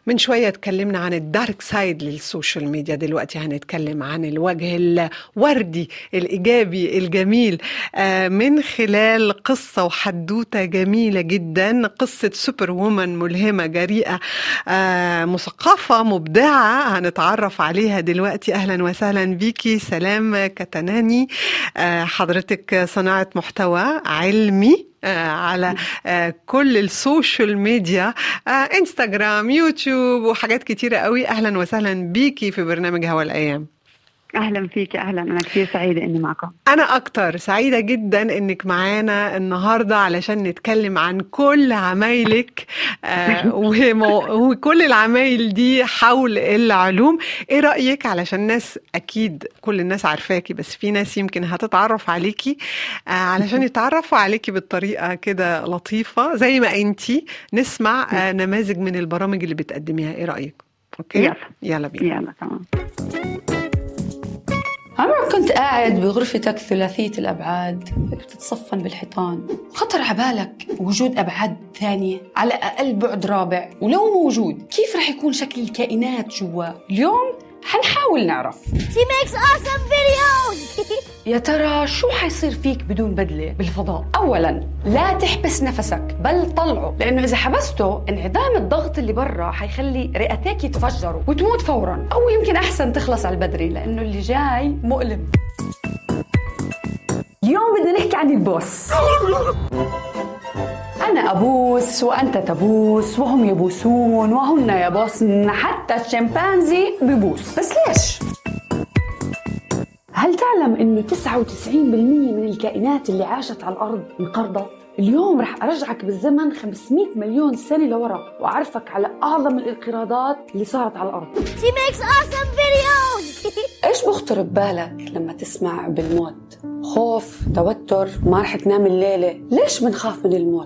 من شوية اتكلمنا عن الدارك سايد للسوشيال ميديا، دلوقتي هنتكلم عن الوجه الوردي الإيجابي الجميل من خلال قصة وحدوتة جميلة جدا، قصة سوبر وومن ملهمة جريئة مثقفة مبدعة هنتعرف عليها دلوقتي. أهلا وسهلا بيكي سلام كتناني. حضرتك صناعة محتوى علمي على كل السوشيال ميديا، انستغرام يوتيوب وحاجات كتيرة قوي. أهلا وسهلا بيكي في برنامج هوا الأيام. أهلا فيك. أهلا، أنا كثير سعيدة إني معكم. أنا أكتر سعيدة جدا إنك معانا النهاردة علشان نتكلم عن كل عمايلك وكل العمايل دي حول العلوم. إيه رأيك؟ علشان الناس أكيد كل الناس عارفاكي، بس في ناس يمكن هتتعرف عليكي، علشان يتعرفوا عليكي بالطريقة كده لطيفة زي ما أنتي، نسمع نماذج من البرامج اللي بتقدميها. إيه رأيك؟ أوكي؟ يلا بينا. يلا تمام. عمرك كنت قاعد بغرفتك ثلاثية الأبعاد بتتصفن بالحيطان، خطر عبالك وجود أبعاد ثانية على أقل بعد رابع؟ ولو موجود كيف رح يكون شكل الكائنات جوا؟ اليوم حنحاول نعرف. She makes awesome videos. يا ترى شو حيصير فيك بدون بدلة بالفضاء؟ أولاً لا تحبس نفسك بل طلعه، لأنه إذا حبسته انعدام الضغط اللي برا حيخلي رئتيك يتفجروا وتموت فوراً، أو يمكن أحسن تخلص على البدري لأنه اللي جاي مؤلم. اليوم بدنا نحكي عن البوس. أنا أبوس وأنت تبوس وهم يبوسون وهن يبوسن، حتى الشمبانزي ببوس. بس ليش؟ هل تعلم إنه 99% من الكائنات اللي عاشت على الأرض انقرضت؟ اليوم رح أرجعك بالزمن 500 مليون سنة لورا وأعرفك على أعظم الانقراضات اللي صارت على الأرض. She makes awesome videos. إيش بخطر ببالك لما تسمع بالموت؟ خوف، توتر، ما رح تنام الليلة. ليش بنخاف من الموت؟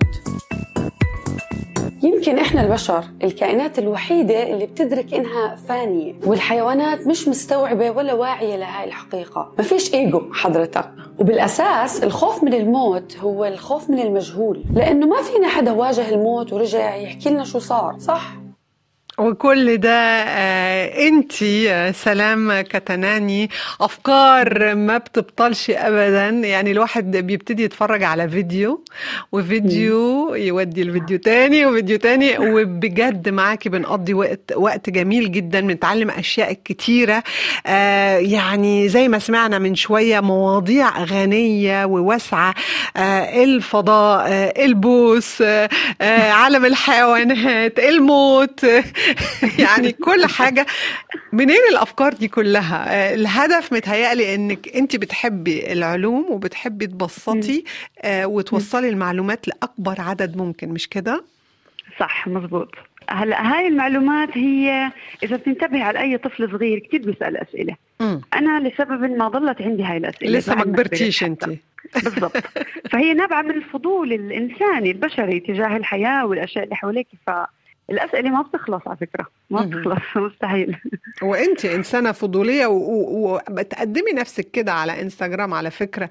يمكن إحنا البشر الكائنات الوحيدة اللي بتدرك إنها فانية، والحيوانات مش مستوعبة ولا واعية لهاي الحقيقة. ما فيش إيجو حضرتك، وبالأساس الخوف من الموت هو الخوف من المجهول، لأنه ما فينا حدا واجه الموت ورجع يحكي لنا شو صار، صح؟ وكل ده انتي سلام كتناني أفكار ما بتبطلش أبدا. يعني الواحد بيبتدي يتفرج على فيديو وفيديو يودي الفيديو تاني وفيديو تاني، وبجد معاكي بنقضي وقت جميل جدا، بنتعلم أشياء كتيرة. يعني زي ما سمعنا من شوية مواضيع غنية وواسعة، الفضاء، البوس، عالم الحيوانات، الموت، يعني كل حاجة. منين الأفكار دي كلها؟ الهدف متهيألي إنك أنت بتحبي العلوم وبتحبي تبسطي وتوصلي المعلومات لأكبر عدد ممكن، مش كده؟ صح، مزبوط. هلا هاي المعلومات هي إذا بتنتبه على أي طفل صغير كتير بيسأل أسئلة. أنا لسبب ما ضلت عندي هاي الأسئلة، لسه ما كبرتيش أنت. بالضبط. فهي نابعة من الفضول الإنساني البشري تجاه الحياة والأشياء اللي حواليك. الأسئلة ما بتخلص على فكرة، ما بتخلص، مستحيل. وانت إنسانة فضولية وبتقدمي نفسك كده على انستغرام على فكرة.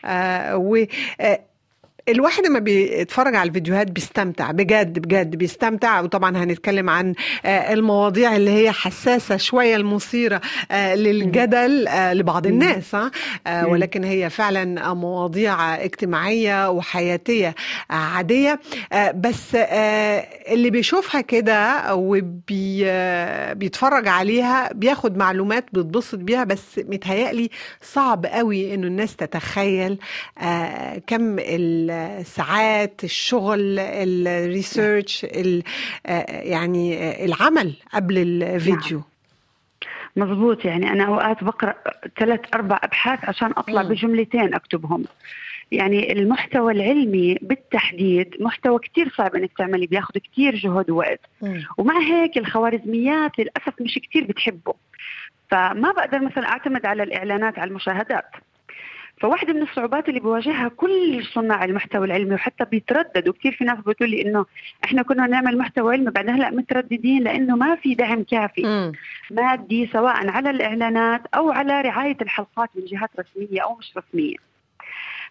الواحد لما بيتفرج على الفيديوهات بيستمتع بجد بجد بيستمتع. وطبعا هنتكلم عن المواضيع اللي هي حساسة شوية، المثيرة للجدل لبعض الناس، ولكن هي فعلا مواضيع اجتماعية وحياتية عادية. بس اللي بيشوفها كده وبيتفرج عليها بياخد معلومات بيتبسط بيها، بس متهيألي صعب قوي انه الناس تتخيل كم الساعات الشغل، الريسيرش، يعني العمل قبل الفيديو. مظبوط. يعني أنا أوقات بقرأ 3-4 أبحاث عشان أطلع بجملتين أكتبهم. يعني المحتوى العلمي بالتحديد محتوى كتير صعب إنك تعملي، بياخد كتير جهد ووقت، ومع هيك الخوارزميات للأسف مش كتير بتحبه، فما بقدر مثلا أعتمد على الإعلانات على المشاهدات. فواحدة من الصعوبات اللي بواجهها كل صناع المحتوى العلمي، وحتى بيترددوا كتير، في ناس بتقول لي إنه إحنا كنا نعمل محتوى علمي بعدين هلأ مترددين لأنه ما في دعم كافي مادي، سواء على الإعلانات أو على رعاية الحلقات من جهات رسمية أو مش رسمية.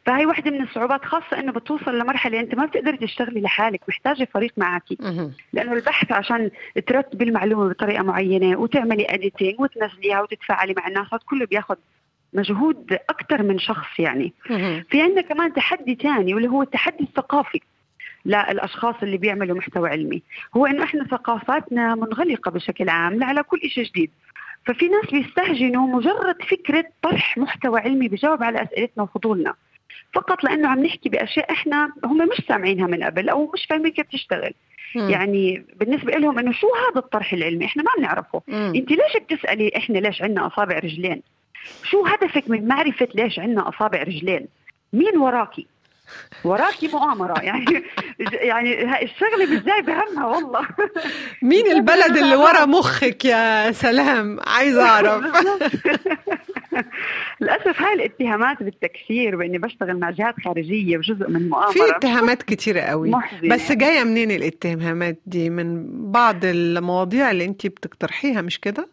فهي واحدة من الصعوبات، خاصة انه بتوصل لمرحلة انت ما بتقدري تشتغلي لحالك، محتاجة فريق معك. لانه البحث عشان ترتبي المعلومة بطريقة معينة وتعملي اديتينج وتنزليها وتتفاعلي مع الناس، هذا كله بياخد مجهود اكثر من شخص يعني. في عندنا كمان تحدي ثاني واللي هو التحدي الثقافي للاشخاص اللي بيعملوا محتوى علمي، هو انه احنا ثقافاتنا منغلقة بشكل عام على كل شيء جديد. ففي ناس بيستهجنوا مجرد فكرة طرح محتوى علمي بيجاوب على أسئلتنا وفضولنا، فقط لأنه عم نحكي بأشياء إحنا هم مش سامعينها من قبل أو مش فاهمين كيف تشتغل. يعني بالنسبة لهم إنه شو هذا الطرح العلمي، إحنا ما بنعرفه. أنت ليش بتسألي إحنا ليش عنا أصابع رجلين؟ شو هدفك من معرفة ليش عنا أصابع رجلين؟ مين وراكي مؤامرة يعني هاي الشغلة مش جايبة همها والله. مين البلد اللي ورا مخك يا سلام؟ عايزة أعرف. للأسف هاي الاتهامات بالتكفير وإني بشتغل مع جهات خارجية وجزء من مؤامرة، في اتهامات كتيرة قوي محزنة. بس جاية منين الاتهامات دي؟ من بعض المواضيع اللي انتي بتقترحيها مش كده؟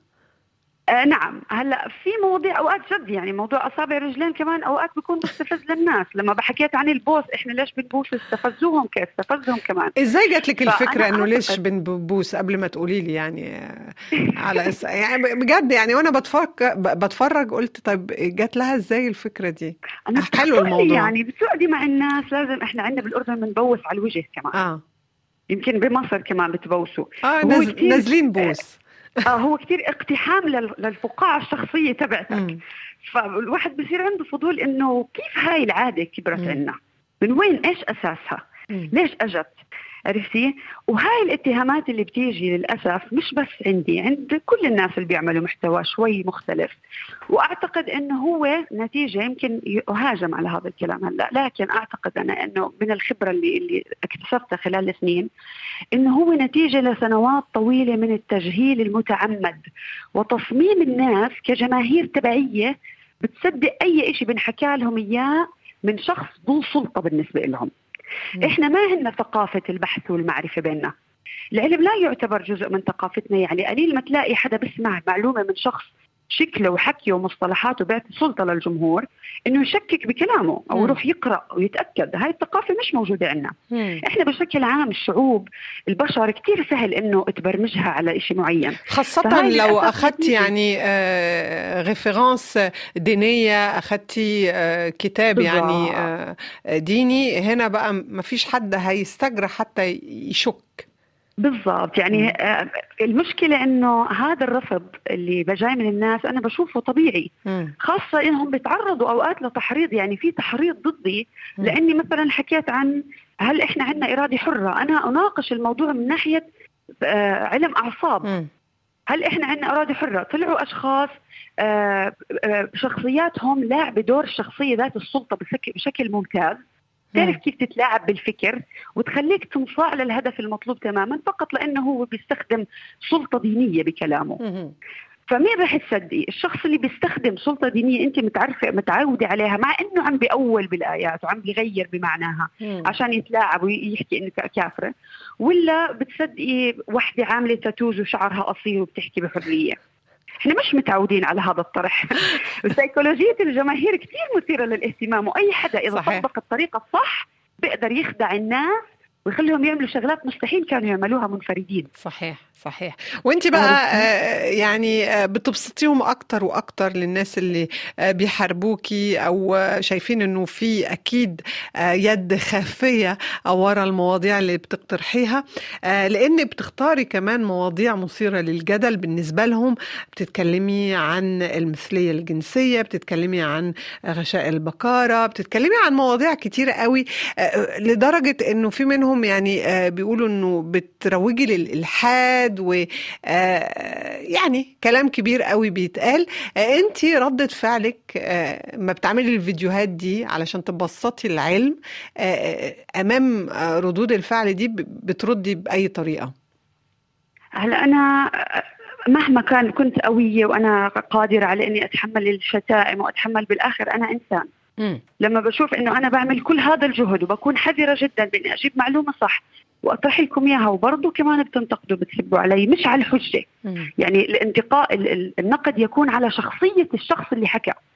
نعم. هلا في مواضيع اوقات جد، يعني موضوع اصابع رجلين كمان اوقات بيكون مستفز للناس. لما بحكيت عن البوس، احنا ليش بنبوس؟ استفزوهم كيف؟ استفزهم كمان. ازاي جات لك الفكره انه ليش بنبوس قبل ما تقولي لي يعني على يعني بجد يعني وانا بتفرج قلت طيب جات لها ازاي الفكره دي؟ حلو الموضوع. يعني بتقعدي مع الناس لازم، احنا عندنا بالاردن بنبوس على الوجه كمان. يمكن بمصر كمان بتبوسوا. نازلين بوس. هو كتير اقتحام للفقاعة الشخصية تبعتك. فالواحد بصير عنده فضول انه كيف هاي العادة كبرت عنا، من وين، ايش اساسها، ليش اجت، عرفتي؟ وهاي الاتهامات اللي بتيجي للأسف مش بس عندي، عند كل الناس اللي بيعملوا محتوى شوي مختلف. واعتقد انه هو نتيجة، يمكن اهاجم على هذا الكلام هلا، لكن اعتقد انا انه من الخبرة اللي اكتسبتها خلال السنين، انه هو نتيجة لسنوات طويلة من التجهيل المتعمد وتصميم الناس كجماهير تبعية بتصدق اي اشي بنحكى لهم اياه من شخص ذو سلطة بالنسبة لهم. احنا ما عندنا ثقافة البحث والمعرفة بيننا. العلم لا يعتبر جزء من ثقافتنا، يعني قليل ما تلاقي حدا بسمع معلومة من شخص شكله وحكيه ومصطلحاته بيعطي سلطة للجمهور انه يشكك بكلامه او يروح يقرأ ويتأكد. هاي الثقافة مش موجودة عندنا. احنا بشكل عام الشعوب البشر كتير سهل انه تبرمجها على اشي معين، خاصة لو اخذت يعني ريفيرانس دينية، اخذتي كتاب بالضبط. يعني ديني، هنا بقى ما فيش حد هيستجرح حتى يشك. بالضبط. يعني المشكلة انه هذا الرفض اللي بجاي من الناس انا بشوفه طبيعي، خاصة انهم بيتعرضوا اوقات لتحريض. يعني في تحريض ضدي لاني مثلا حكيت عن هل احنا عندنا ارادة حرة. انا اناقش الموضوع من ناحية علم اعصاب. هل احنا عندنا ارادة حرة؟ طلعوا اشخاص شخصياتهم لاعبة دور الشخصية ذات السلطة بشكل ممتاز، تعرف كيف تتلاعب بالفكر وتخليك تنصاع للهدف المطلوب تماما، فقط لأنه هو بيستخدم سلطة دينية بكلامه. فمين رح تصدقي؟ الشخص اللي بيستخدم سلطة دينية انت متعودة عليها، مع انه عم بيأول بالآيات وعم بيغير بمعناها عشان يتلاعب ويحكي انه كافرة؟ ولا بتصدقي وحدة عاملة تاتوز وشعرها قصير وبتحكي بحرية؟ احنا مش متعودين على هذا الطرح. وسيكولوجية الجماهير كتير مثيرة للاهتمام، واي حدا اذا طبق الطريقة الصح بيقدر يخدع الناس ويخليهم يعملوا شغلات مستحيل كانوا يعملوها منفردين. صحيح. وانت بقى يعني بتبسطيهم اكتر واكتر للناس اللي بيحاربوكي او شايفين انه في اكيد يد خافية ورا المواضيع اللي بتقترحيها، لان بتختاري كمان مواضيع مثيرة للجدل بالنسبة لهم. بتتكلمي عن المثلية الجنسية، بتتكلمي عن غشاء البكارة، بتتكلمي عن مواضيع كتيرة قوي، لدرجة انه في منهم يعني بيقولوا انه بتروجي للإلحاد يعني كلام كبير قوي بيتقال. انتي ردة فعلك ما بتعملي الفيديوهات دي علشان تبسطي العلم امام ردود الفعل دي، بتردي بأي طريقة؟ هلا انا مهما كنت قوية وانا قادرة على اني اتحمل الشتائم واتحمل، بالاخر انا انسان. لما بشوف انه انا بعمل كل هذا الجهد وبكون حذرة جدا باني اجيب معلومة صح واطرح لكم اياها، وبرضه كمان بتنتقدوا بتسبوا علي مش على الحجة. يعني الانتقاء النقد يكون على شخصية الشخص اللي حكى.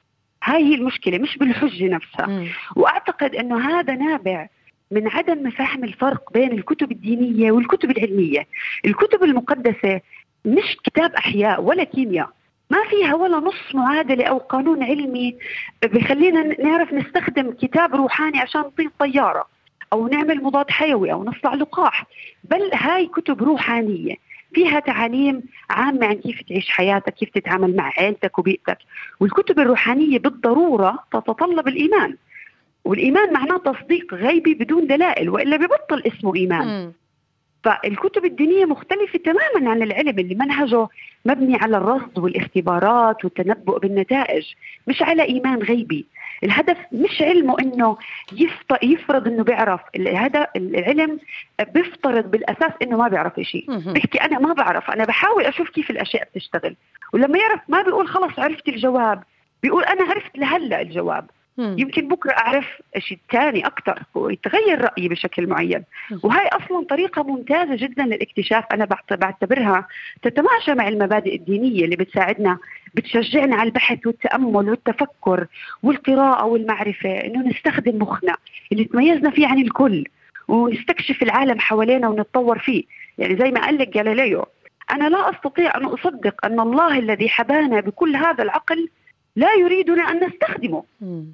هاي هي المشكلة، مش بالحجة نفسها. وأعتقد أنه هذا نابع من عدم فهم الفرق بين الكتب الدينية والكتب العلمية. الكتب المقدسة مش كتاب أحياء ولا كيمياء، ما فيها ولا نص معادلة أو قانون علمي بخلينا نعرف نستخدم كتاب روحاني عشان نطير طيارة أو نعمل مضاد حيوي أو نصنع لقاح. بل هاي كتب روحانية فيها تعاليم عامة عن كيف تعيش حياتك، كيف تتعامل مع عائلتك وبيئتك. والكتب الروحانية بالضرورة تتطلب الإيمان، والإيمان معناه تصديق غيبي بدون دلائل، وإلا بيبطل اسمه إيمان. فالكتب الدينية مختلفة تماما عن العلم اللي منهجه مبني على الرصد والاختبارات والتنبؤ بالنتائج، مش على إيمان غيبي. الهدف مش علمه إنه يفرض إنه بيعرف. هذا العلم بيفترض بالأساس إنه ما بيعرف شيء، بيحكي أنا ما بعرف، أنا بحاول أشوف كيف الأشياء بتشتغل. ولما يعرف ما بيقول خلص عرفت الجواب، بيقول أنا عرفت لهلأ الجواب، يمكن بكرة أعرف شيء تاني أكتر ويتغير رأيي بشكل معين. وهي أصلا طريقة ممتازة جدا للاكتشاف. أنا بعتبرها تتماشى مع المبادئ الدينية اللي بتساعدنا، بتشجعنا على البحث والتأمل والتفكر والقراءة والمعرفة، إنه نستخدم مخنا اللي تميزنا فيه عن الكل ونستكشف العالم حوالينا ونتطور فيه. يعني زي ما قال لك جاليليو، أنا لا أستطيع أن أصدق أن الله الذي حبانا بكل هذا العقل لا يريدنا أن نستخدمه.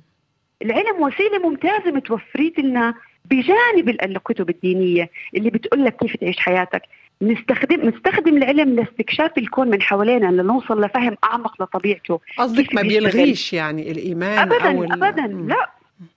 العلم وسيلة ممتازة متوفريت لنا بجانب الكتب الدينية اللي بتقول لك كيف تعيش حياتك. نستخدم العلم لاستكشاف الكون من حوالينا لنوصل لفهم أعمق لطبيعته. قصدك ما بيلغيش يعني الإيمان؟ أبدا لا،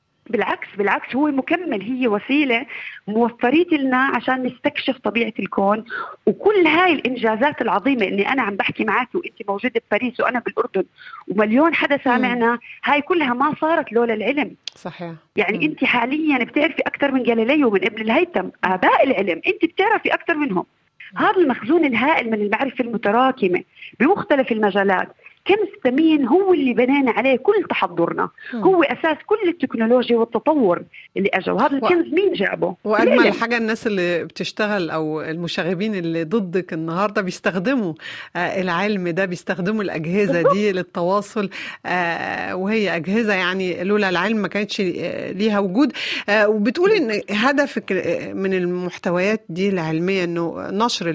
بالعكس هو مكمل، هي وسيلة موفريت لنا عشان نستكشف طبيعة الكون. وكل هاي الإنجازات العظيمة إني أنا عم بحكي معك وإنت موجودة بباريس وأنا بالأردن ومليون حدا سامعنا، هاي كلها ما صارت لولا العلم. صحيح. يعني أنت حاليا بتعرفي أكثر من جاليليو ومن ابن الهيثم، آباء العلم أنت بتعرفي أكثر منهم. هذا المخزون الهائل من المعرفة المتراكمة بمختلف المجالات كنز ثمين هو اللي بنينا عليه كل تحضرنا، هو أساس كل التكنولوجيا والتطور اللي أجوا. هذا الكنز مين جابه؟ وأجمل حاجة الناس اللي بتشتغل أو المشاغبين اللي ضدك النهاردة بيستخدموا العلم ده، بيستخدموا الأجهزة دي للتواصل، وهي أجهزة يعني لولا العلم ما كانتش ليها وجود. وبتقول إن هدفك من المحتويات دي العلمية إنه نشر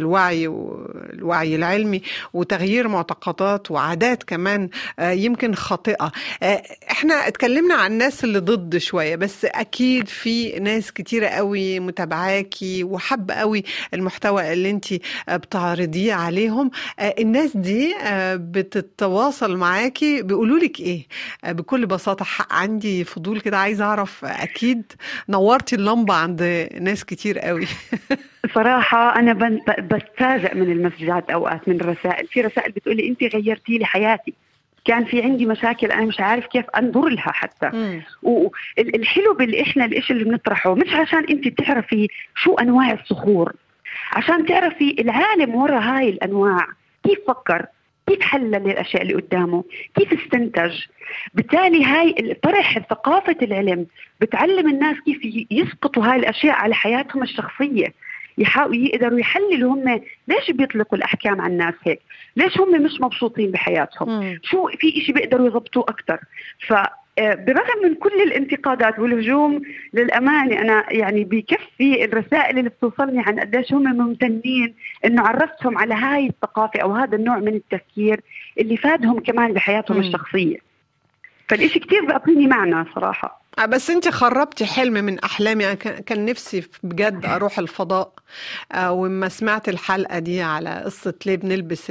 الوعي العلمي وتغيير معتقدات وعادات كمان يمكن خاطئة. احنا اتكلمنا عن الناس اللي ضد شوية، بس اكيد في ناس كتيرة قوي متابعاكي وحب قوي المحتوى اللي انتي بتعرضيه عليهم. الناس دي بتتواصل معاكي بيقولولك ايه بكل بساطة؟ عندي فضول كده، عايزة اعرف. اكيد نورتي اللمبة عند ناس كتير قوي. صراحة أنا بتفاجأ من المسجات أوقات، من الرسائل. في رسائل بتقولي أنت غيرتي لي حياتي، كان في عندي مشاكل أنا مش عارف كيف أنظر لها حتى. والحلو إحنا الإشي اللي بنطرحه مش عشان أنت تعرفي شو أنواع الصخور، عشان تعرفي العالم ورا هاي الأنواع كيف فكر، كيف حلل الأشياء اللي قدامه، كيف استنتج. بالتالي هاي طرح ثقافة العلم بتعلم الناس كيف يسقطوا هاي الأشياء على حياتهم الشخصية، يقدروا يحللوا هم ليش بيطلقوا الأحكام على الناس هيك، ليش هم مش مبسوطين بحياتهم، شو في إشي بيقدروا يضبطوه أكتر. برغم من كل الانتقادات والهجوم، للأمانة أنا يعني بكفي الرسائل اللي بتوصلني عن قديش هم ممتنين إنه عرفتهم على هاي الثقافة أو هذا النوع من التفكير اللي فادهم كمان بحياتهم الشخصية. فالإشي كتير بيعطيني معنى صراحة. بس انت خربتي حلم من احلامي. انا كان نفسي بجد اروح الفضاء، وما سمعت الحلقة دي على قصة ليه بنلبس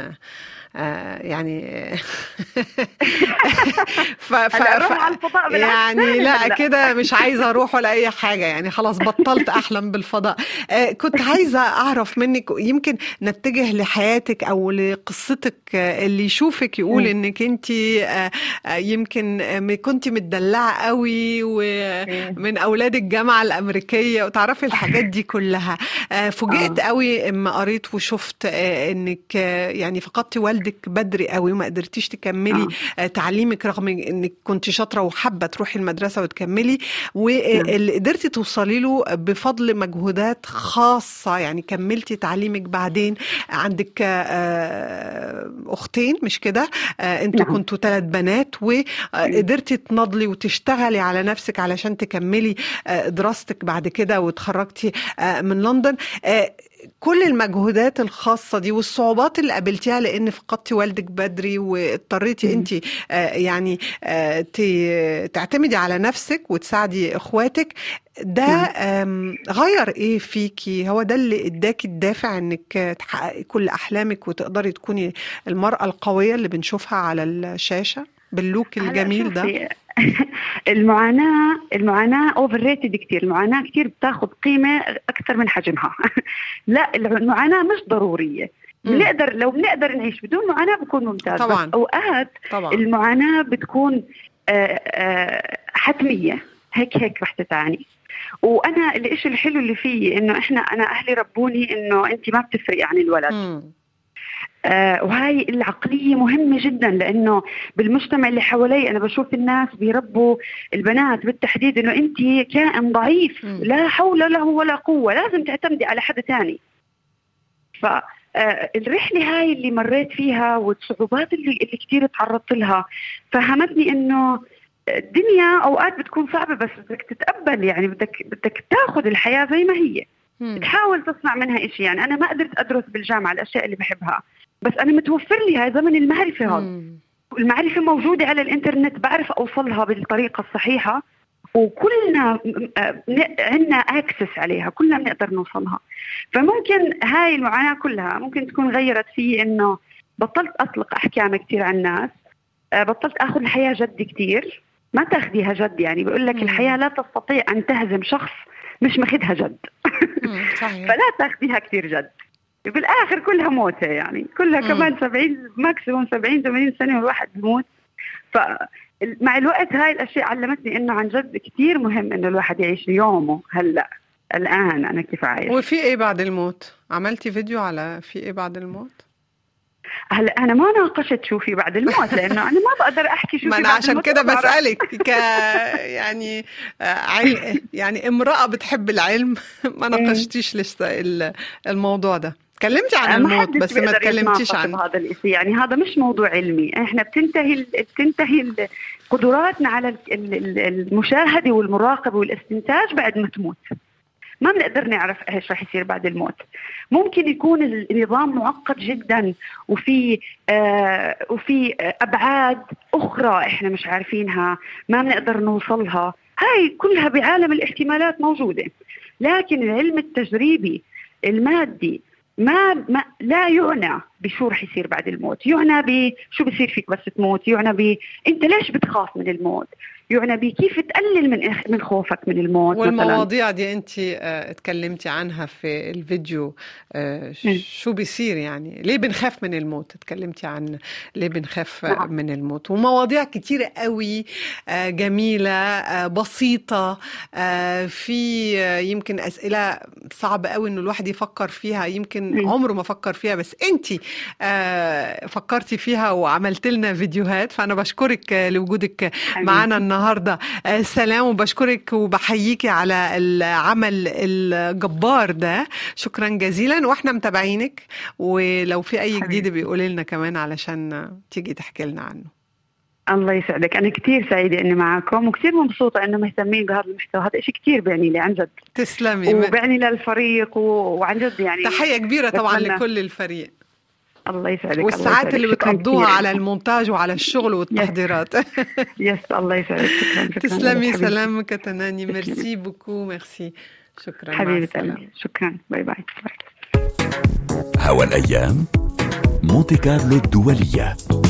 يعني يعني لا كده مش عايزة أروح ولا أي حاجة، يعني خلاص بطلت أحلم بالفضاء. كنت عايزة أعرف منك، يمكن نتجه لحياتك أو لقصتك، اللي يشوفك يقول إنك أنت يمكن كنت متدلعة قوي تشتغلي ومن أولاد الجامعة الأمريكية وتعرفي الحاجات دي كلها. فوجئت قوي اما قريت وشفت انك يعني فقدتي والدك بدري قوي وما قدرتيش تكملي تعليمك رغم انك كنت شاطرة وحابة تروحي المدرسة وتكملي، واللي قدرتي توصلي له بفضل مجهودات خاصة. يعني كملتي تعليمك، بعدين عندك أختين مش كده؟ انتوا كنتوا 3 بنات وقدرتي تنضلي وتشتغلي على نفسك علشان تكملي دراستك بعد كده وتخرجتي من لندن. كل المجهودات الخاصة دي والصعوبات اللي قابلتيها لأن فقدتي والدك بدري واضطريتي أنت يعني تعتمدي على نفسك وتساعدي إخواتك، ده غير إيه فيكي؟ هو ده اللي إداكي الدافع إنك تحققي كل أحلامك وتقدري تكوني المرأة القوية اللي بنشوفها على الشاشة باللوك الجميل ده؟ المعاناة اوفر ريتد كتير. المعاناة كتير بتاخذ قيمة أكثر من حجمها. لا، المعاناة مش ضرورية. لو بنقدر نعيش بدون معاناة بكون ممتاز. طبعا. بس أوقات المعاناة بتكون حتمية، هيك رح تتعاني. وأنا الإشي الحلو اللي فيه إنه أنا أهلي ربوني إنه أنت ما بتفرقي عن الولد. وهاي العقلية مهمة جدا، لأنه بالمجتمع اللي حوالي أنا بشوف الناس بيربوا البنات بالتحديد إنه أنت كائن ضعيف، لا حول له ولا قوة، لازم تعتمدي على حدا تاني. فالرحلة هاي اللي مريت فيها والصعوبات اللي كتير تعرضت لها فهمتني إنه الدنيا أوقات بتكون صعبة، بس بدك تتقبل. يعني بدك تاخد الحياة زي ما هي، تحاول تصنع منها إشي. يعني أنا ما قدرت أدرس بالجامعة الأشياء اللي بحبها، بس أنا متوفر لي هاي زمن المعرفة. هذا المعرفة موجودة على الإنترنت، بعرف أوصلها بالطريقة الصحيحة، وكلنا عندنا أكسس عليها، كلنا بنقدر نوصلها. فممكن هاي المعاناة كلها ممكن تكون غيرت فيه إنه بطلت أطلق أحكام كتير على الناس، بطلت أخذ الحياة جد كتير. ما تاخديها جد، يعني بيقول لك الحياة لا تستطيع أن تهزم شخص مش ماخدها جد. فلا تاخديها كتير جد، بالآخر كلها موتة. يعني كلها كمان 70 ماكسيموم 70-80 سنة والواحد بيموت. فمع الوقت هاي الأشياء علمتني إنه عن جد كتير مهم إنه الواحد يعيش يومه هلأ الآن. أنا كيف عايش. وفي إيه بعد الموت؟ عملتي فيديو على في إيه بعد الموت؟ هلا أنا ما ناقشت شو في بعد الموت، لأنه أنا ما بقدر أحكي شو في بعد الموت. عشان كده بسألك يعني يعني امرأة بتحب العلم ما ناقشتيش لسه الموضوع ده. تكلمتي عن الموت بس ما تكلمتيش عن هذا الشيء. يعني هذا مش موضوع علمي. احنا بتنتهي قدراتنا على المشاهدة والمراقبة والاستنتاج بعد ما تموت. ما بنقدر نعرف ايش رح يصير بعد الموت. ممكن يكون النظام معقد جدا وفي ابعاد اخرى احنا مش عارفينها، ما بنقدر نوصلها. هاي كلها بعالم الاحتمالات موجودة. لكن العلم التجريبي المادي لا يعنى بشو رح يصير بعد الموت، يعنى بشو بصير فيك بس تموت، يعنى انت ليش بتخاف من الموت، يعنى بكيف تقلل من خوفك من الموت. والمواضيع دي انت اتكلمتي عنها في الفيديو. شو بيصير، يعني ليه بنخاف من الموت؟ اتكلمتي عن ليه بنخاف من الموت، ومواضيع كتيرة قوي جميلة بسيطة. في يمكن أسئلة صعبة قوي انه الواحد يفكر فيها، يمكن عمره ما فكر فيها، بس انت فكرتي فيها وعملت لنا فيديوهات. فأنا بشكرك لوجودك معنا النهاردة سلام، وبشكرك وبحييكي على العمل الجبار ده. شكرا جزيلا، واحنا متابعينك، ولو في اي جديد بيقولي لنا كمان علشان تيجي تحكي لنا عنه. الله يسعدك. أنا كتير سعيدة إني معكم، وكتير مبسوطة إنه مهتمين بهذا المحتوى. هذا إشي كتير بيعني لي عن جد. تسلمي. وبيعني للفريق وعن جد يعني تحية كبيرة طبعا لكل الفريق. الله يسعدك. والساعات اللي بتقضوها على المونتاج وعلى الشغل والتحضيرات. الله يسعدك. شكرا. تسلمي. سلام كتناني. ميرسي بوكو. ميرسي. شكرا حبيبتي. شكرا. باي باي. هوا الأيام، مونتي كارلو الدولية.